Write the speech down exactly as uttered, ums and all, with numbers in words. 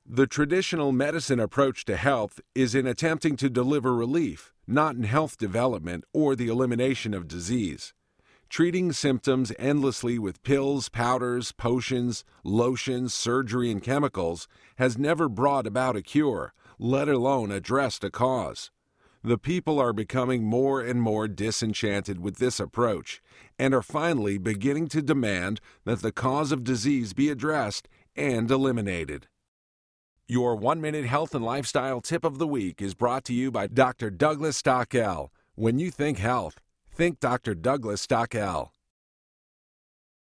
The traditional medicine approach to health is in attempting to deliver relief, not in health development or the elimination of disease. Treating symptoms endlessly with pills, powders, potions, lotions, surgery, and chemicals has never brought about a cure, let alone addressed a cause. The people are becoming more and more disenchanted with this approach and are finally beginning to demand that the cause of disease be addressed and eliminated. Your one-minute health and lifestyle tip of the week is brought to you by Doctor Douglas Stockel. When you think health, think Doctor Douglas Stockel.